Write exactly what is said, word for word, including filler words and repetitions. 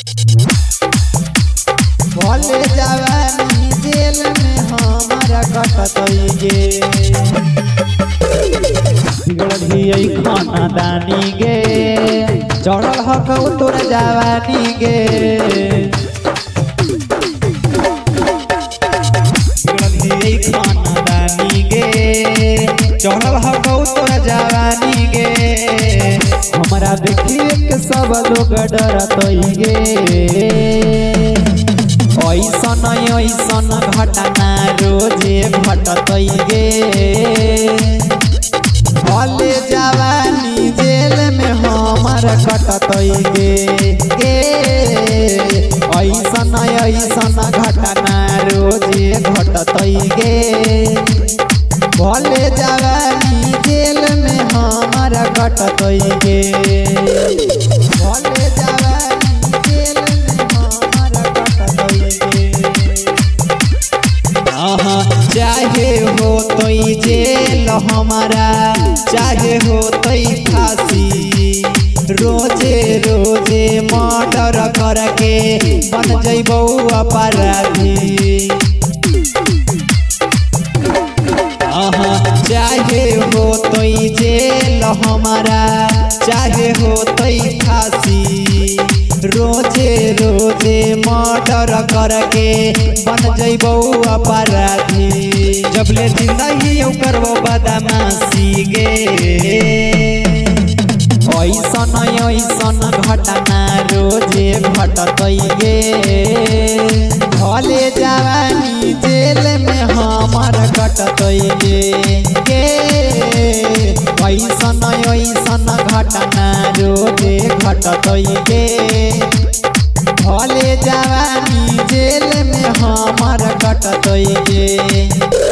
भले जवानी जेल में हमारा कटतई गे बिगड़ी खाना दानी गे चढ़ल हक तोर जवानी गे बिगड़ी खाना दानी गे चढ़ल हक तोर जवानी गे हमारा देखिए के सब लोग डरतई गे ऐसन ऐसन घटना रोजे घटतई गे भले जवानी जेल में हमार कटतई गे ऐसन ऐसन घटना रोजे घटतई गे भले जवानी जेल में हमार कटतई गे भले जवानी जेल में हमार कटतई गे चाहे हो तई जेल हमारा चाहे हो तई फांसी रोजे रोजे मर्डर करके बन जइबो अपराधी चाहे हो तई जेल हमारा चाहे हो तई फांसी रोजे रोजे मर्डर करके बन जइबो अपराधी जबले जिंदगी करबो बदमाशी गे ऐसन ऐसन घटना रोजे घटतई गे भले जवानी जेल में हमार कटतई गे ऐसन ऐसन घटना रोजे घटतई गे भले जवानी जेल में हमार कटतई गे।